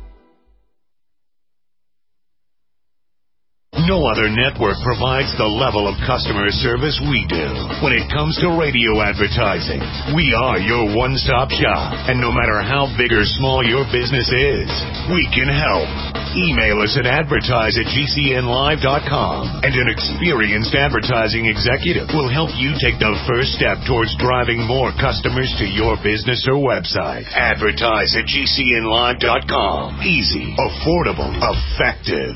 No other network provides the level of customer service we do. When it comes to radio advertising, we are your one-stop shop. And no matter how big or small your business is, we can help. Email us at advertise at G C N live dot com, and an experienced advertising executive will help you take the first step towards driving more customers to your business or website. Advertise at G C N live dot com. Easy, affordable, effective.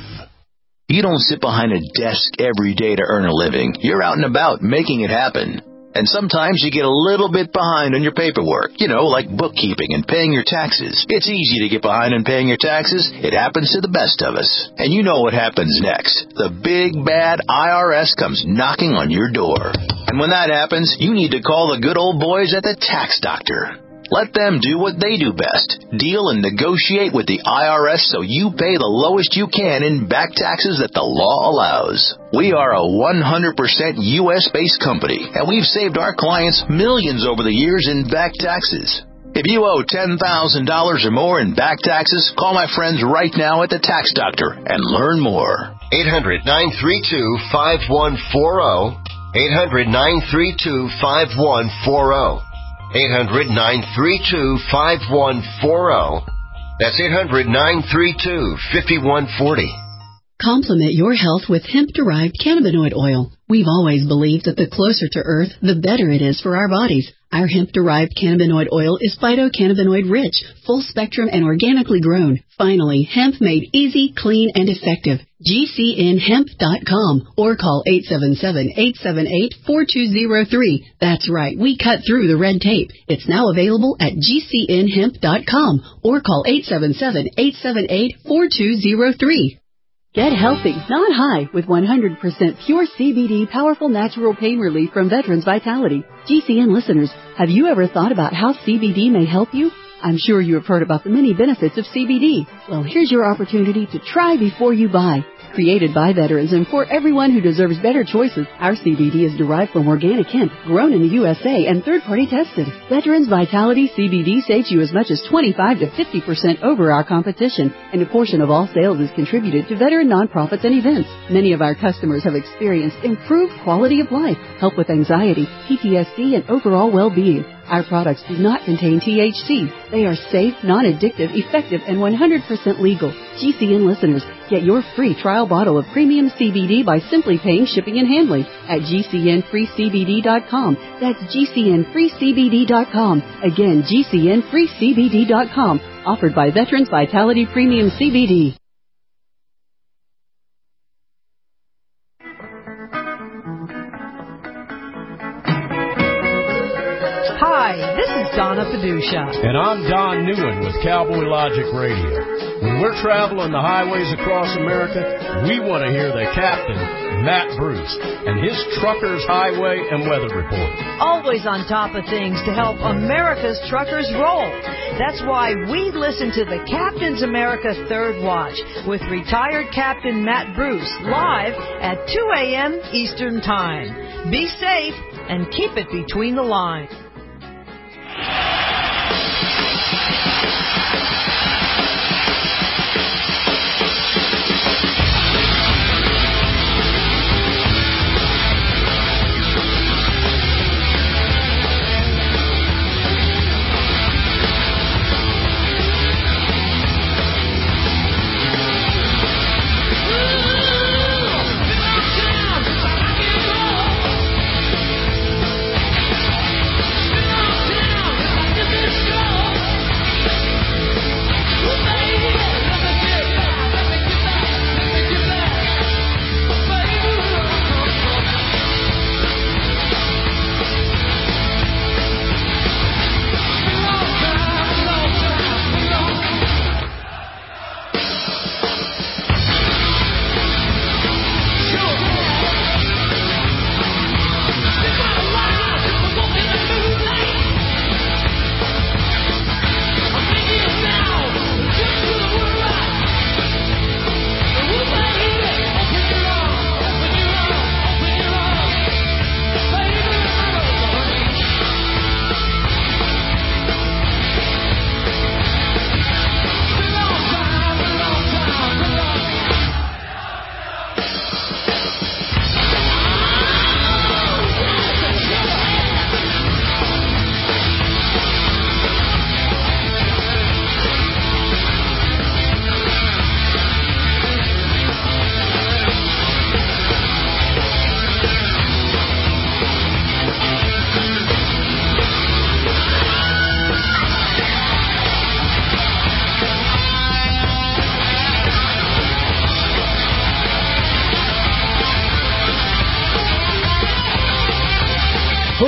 You don't sit behind a desk every day to earn a living. You're out and about making it happen. And sometimes you get a little bit behind on your paperwork, you know, like bookkeeping and paying your taxes. It's easy to get behind on paying your taxes. It happens to the best of us. And you know what happens next. The big, bad I R S comes knocking on your door. And when that happens, you need to call the good old boys at the Tax Doctor. Let them do what they do best. Deal and negotiate with the I R S so you pay the lowest you can in back taxes that the law allows. We are a one hundred percent U S-based company, and we've saved our clients millions over the years in back taxes. If you owe ten thousand dollars or more in back taxes, call my friends right now at the Tax Doctor and learn more. eight hundred, nine three two, five one four zero. eight hundred, nine three two, five one four zero. eight hundred, nine three two, five one four zero. That's eight hundred, nine three two, five one four zero. Complement your health with hemp-derived cannabinoid oil. We've always believed that the closer to Earth, the better it is for our bodies. Our hemp-derived cannabinoid oil is phytocannabinoid-rich, full-spectrum, and organically grown. Finally, hemp made easy, clean, and effective. G C N hemp dot com or call eight seven seven, eight seven eight, four two zero three. That's right, we cut through the red tape. It's now available at G C N hemp dot com or call eight seven seven, eight seven eight, four two zero three. Get healthy, not high, with one hundred percent pure C B D powerful natural pain relief from Veterans Vitality. G C N listeners, have you ever thought about how C B D may help you? I'm sure you have heard about the many benefits of C B D. Well, here's your opportunity to try before you buy. Created by veterans and for everyone who deserves better choices, our C B D is derived from organic hemp, grown in the U S A and third-party tested. Veterans Vitality C B D saves you as much as twenty-five to fifty percent over our competition, and a portion of all sales is contributed to veteran nonprofits and events. Many of our customers have experienced improved quality of life, help with anxiety, P T S D, and overall well-being. Our products do not contain T H C. They are safe, non-addictive, effective, and one hundred percent legal. G C N listeners, get your free trial bottle of premium C B D by simply paying shipping and handling at G C N free C B D dot com. That's G C N free C B D dot com. Again, G C N free C B D dot com. Offered by Veterans Vitality Premium C B D. Hi, this is Donna Padusha. And I'm Don Newen with Cowboy Logic Radio. When we're traveling the highways across America, we want to hear the captain, Matt Bruce, and his Truckers Highway and Weather Report. Always on top of things to help America's truckers roll. That's why we listen to the Captain's America Third Watch with retired Captain Matt Bruce live at two a.m. Eastern Time. Be safe and keep it between the lines.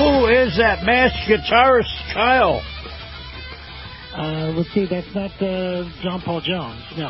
Who is that masked guitarist, Kyle? Uh, let's see, that's not uh, John Paul Jones, no.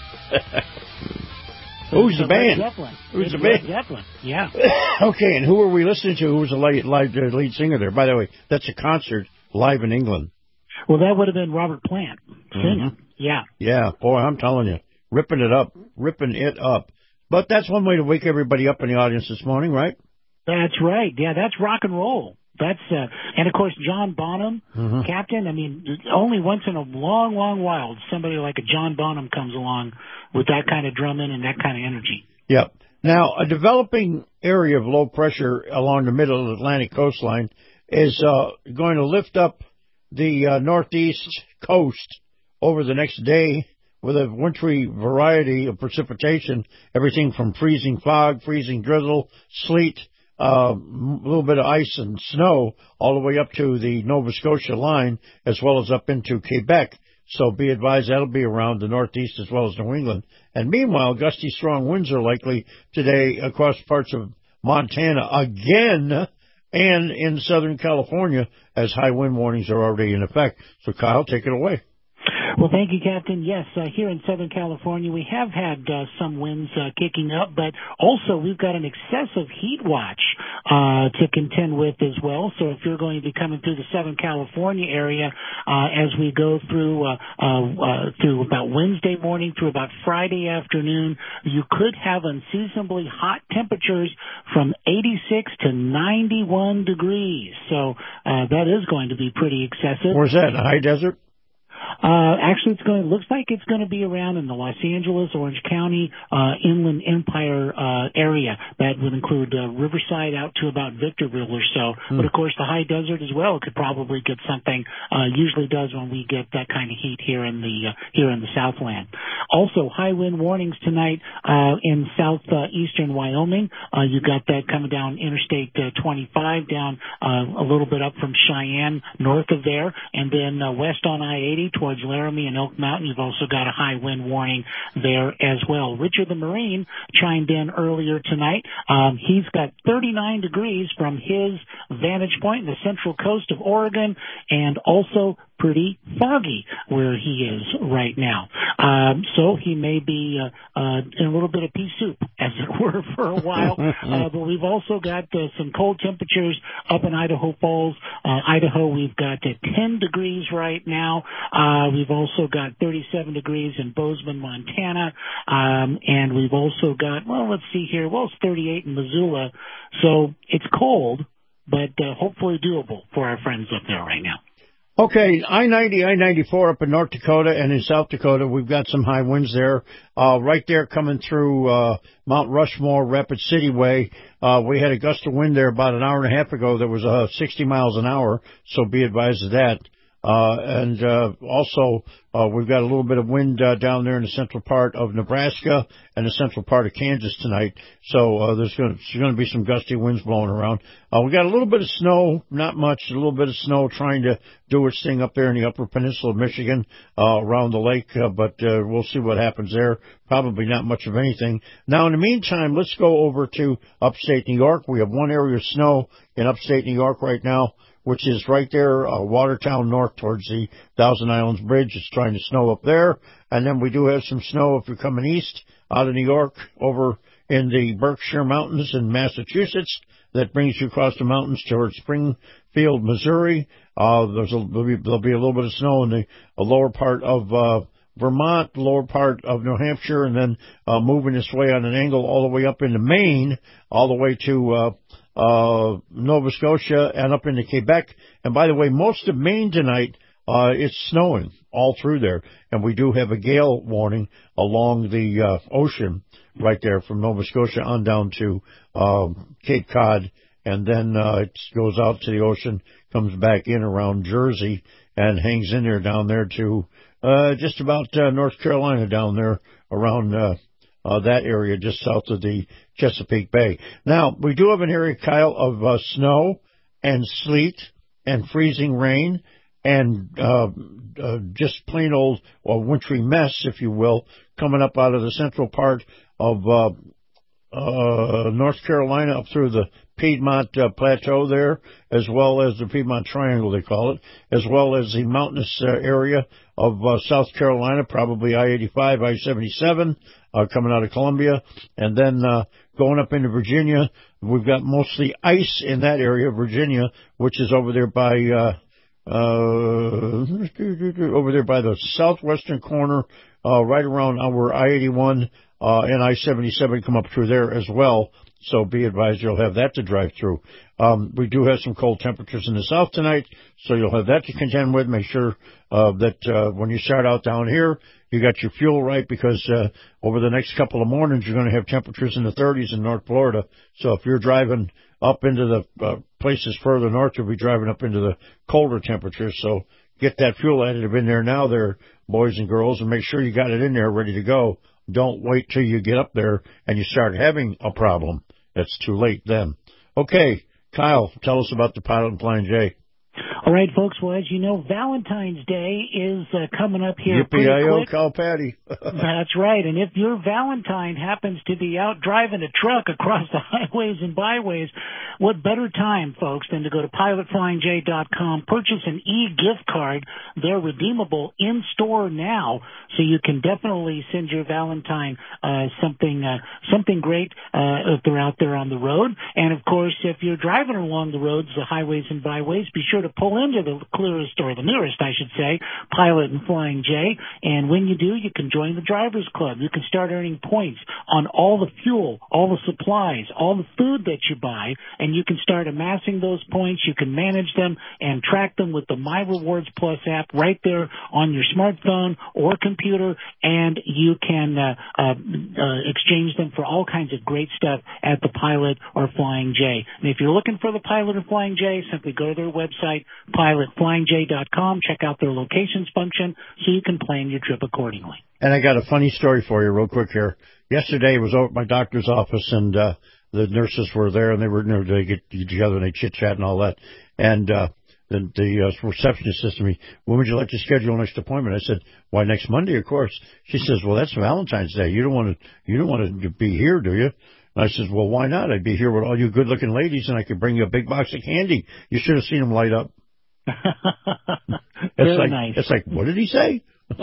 Who's the band? Zeppelin. Who's the Led band? Zeppelin, yeah. Okay, and who are we listening to? Who was the lead, lead, uh, lead singer there? By the way, that's a concert live in England. Well, that would have been Robert Plant singing, Mm-hmm. yeah. Yeah, boy, I'm telling you, ripping it up, ripping it up. But that's one way to wake everybody up in the audience this morning, right? That's right, yeah, that's rock and roll. That's uh, and of course John Bonham, mm-hmm. Captain. I mean, only once in a long, long while somebody like a John Bonham comes along with that kind of drumming and that kind of energy. Yep. Now, a developing area of low pressure along the middle Atlantic coastline is uh, going to lift up the uh, northeast coast over the next day with a wintry variety of precipitation, everything from freezing fog, freezing drizzle, sleet, Uh, a little bit of ice and snow all the way up to the Nova Scotia line as well as up into Quebec. So be advised that'll be around the northeast as well as New England. And meanwhile, gusty strong winds are likely today across parts of Montana again and in Southern California as high wind warnings are already in effect. So Kyle, take it away. Well, thank you, Captain. Yes, uh, here in Southern California, we have had uh, some winds uh, kicking up, but also we've got an excessive heat watch uh, to contend with as well. So if you're going to be coming through the Southern California area uh, as we go through uh, uh, uh, through about Wednesday morning through about Friday afternoon, you could have unseasonably hot temperatures from eighty-six to ninety-one degrees. So uh, that is going to be pretty excessive. Where's that, in the high desert? Uh, actually, it's going. Looks like it's going to be around in the Los Angeles, Orange County, uh, Inland Empire uh, area. That would include uh, Riverside out to about Victorville or so. Hmm. But of course, the high desert as well could probably get something. Uh, usually does when we get that kind of heat here in the uh, here in the Southland. Also, high wind warnings tonight uh, in southeastern Wyoming. Uh, you got that coming down Interstate uh, twenty-five down uh, a little bit up from Cheyenne, north of there, and then uh, west on I eighty towards Laramie and Elk Mountain. You've also got a high wind warning there as well. Richard the Marine chimed in earlier tonight. Um, he's got thirty-nine degrees from his vantage point in the central coast of Oregon, and also pretty foggy where he is right now. Um, so he may be uh, uh, in a little bit of pea soup, as it were, for a while. uh, but we've also got uh, some cold temperatures up in Idaho Falls. Uh, Idaho, we've got uh, ten degrees right now. Uh, we've also got thirty-seven degrees in Bozeman, Montana. Um, and we've also got, well, let's see here. Well, it's thirty-eight in Missoula. So it's cold, but uh, hopefully doable for our friends up there right now. Okay, I ninety, I ninety-four up in North Dakota and in South Dakota, we've got some high winds there. Uh, right there coming through uh, Mount Rushmore, Rapid City way. Uh, we had a gust of wind there about an hour and a half ago that was uh, sixty miles an hour, so be advised of that. Uh, and uh, also, uh, we've got a little bit of wind uh, down there in the central part of Nebraska and the central part of Kansas tonight. So uh, there's going to be some gusty winds blowing around. Uh, we got a little bit of snow, not much, a little bit of snow trying to do its thing up there in the upper peninsula of Michigan, uh, around the lake. Uh, but uh, we'll see what happens there. Probably not much of anything. Now, in the meantime, let's go over to upstate New York. We have one area of snow in upstate New York right now, which is right there, uh, Watertown north towards the Thousand Islands Bridge. It's trying to snow up there. And then we do have some snow if you're coming east out of New York over in the Berkshire Mountains in Massachusetts. That brings you across the mountains towards Springfield, Missouri. Uh, there's a, there'll, be, there'll be a little bit of snow in the uh, lower part of uh, Vermont, lower part of New Hampshire, and then uh, moving its way on an angle all the way up into Maine, all the way to uh, uh, Nova Scotia and up into Quebec. And by the way, most of Maine tonight, uh, it's snowing all through there. And we do have a gale warning along the uh, ocean right there from Nova Scotia on down to uh, Cape Cod. And then uh, it goes out to the ocean, comes back in around Jersey, and hangs in there down there to uh, just about uh, North Carolina down there around uh, uh, that area just south of the Chesapeake Bay. Now, we do have an area, Kyle, of uh, snow and sleet and freezing rain and uh, uh, just plain old uh, wintry mess, if you will, coming up out of the central part of uh, uh, North Carolina up through the Piedmont uh, Plateau there, as well as the Piedmont Triangle, they call it, as well as the mountainous uh, area of uh, South Carolina, probably I eighty-five, I seventy-seven, uh, coming out of Columbia, and then uh, going up into Virginia. We've got mostly ice in that area, Virginia, which is over there by uh, uh, over there by the southwestern corner, uh, right around where I eighty-one uh, and I seventy-seven come up through there as well. So be advised, you'll have that to drive through. Um, we do have some cold temperatures in the south tonight, so you'll have that to contend with. Make sure uh, that uh, when you start out down here, you got your fuel right, because uh, over the next couple of mornings, you're going to have temperatures in the thirties in North Florida. So if you're driving up into the uh, places further north, you'll be driving up into the colder temperatures. So get that fuel additive in there now there, boys and girls, and make sure you got it in there ready to go. Don't wait till you get up there and you start having a problem. It's too late then. Okay, Kyle, tell us about the Pilot and Flying J. All right, folks. Well, as you know, Valentine's Day is uh, coming up here Yippee pretty I O, quick. Cal Patty. That's right. And if your Valentine happens to be out driving a truck across the highways and byways, what better time, folks, than to go to pilot flying j dot com, purchase an e-gift card. They're redeemable in-store now, so you can definitely send your Valentine uh, something uh, something great uh, if they're out there on the road. And, of course, if you're driving along the roads, the highways and byways, be sure to pull into the clearest, or the nearest, I should say, Pilot and Flying J. And when you do, you can join the Drivers Club. You can start earning points on all the fuel, all the supplies, all the food that you buy, and you can start amassing those points. You can manage them and track them with the My Rewards Plus app right there on your smartphone or computer, and you can uh, uh, uh, exchange them for all kinds of great stuff at the Pilot or Flying J. And if you're looking for the Pilot or Flying J, simply go to their website, pilot flying j dot com, check out their locations function so you can plan your trip accordingly. And I got a funny story for you real quick here. Yesterday I was over at my doctor's office, and uh, the nurses were there, and they were, you know, they get together and they chit-chat and all that. And uh, the, the uh, receptionist says to me, when would you like to schedule your next appointment? I said, why, next Monday, of course. She says, well, that's Valentine's Day. You don't want to, you don't want to be here, do you? And I says, well, why not? I'd be here with all you good-looking ladies, and I could bring you a big box of candy. You should have seen them light up. It's Very like, nice. It's like, what did he say?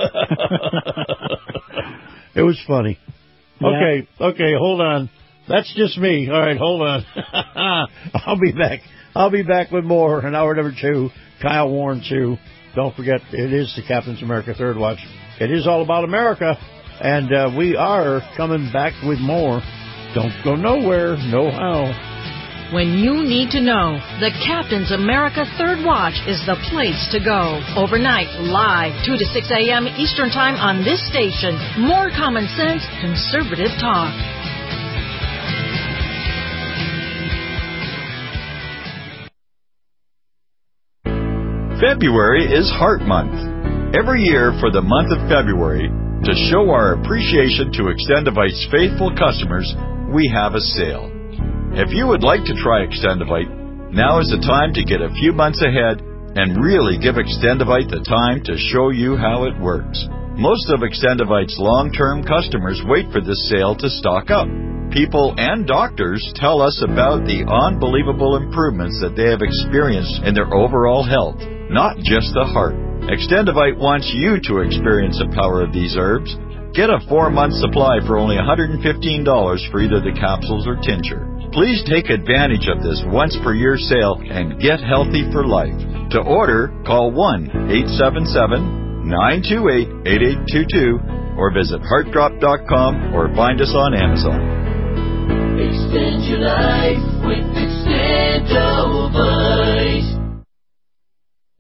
It was funny. Yeah. Okay, okay, hold on. That's just me. All right, hold on. I'll be back. I'll be back with more in hour number two. Kyle Warren, too. Don't forget, it is the Captain's America Third Watch. It is all about America, and uh, we are coming back with more. Don't go nowhere. No how. When you need to know, the Captain's America Third Watch is the place to go. Overnight, live, two to six a.m. Eastern Time on this station. More common sense, conservative talk. February is Heart Month. Every year for the month of February, to show our appreciation to Extendivite's faithful customers, we have a sale. If you would like to try Extendivite, now is the time to get a few months ahead and really give Extendivite the time to show you how it works. Most of Extendivite's long-term customers wait for this sale to stock up. People and doctors tell us about the unbelievable improvements that they have experienced in their overall health, not just the heart. Extendivite wants you to experience the power of these herbs. Get a four-month supply for only one hundred fifteen dollars for either the capsules or tincture. Please take advantage of this once-per-year sale and get healthy for life. To order, call one eight seven seven, nine two eight, eight eight two two or visit heart drop dot com or find us on Amazon. Extend your life with Extendo.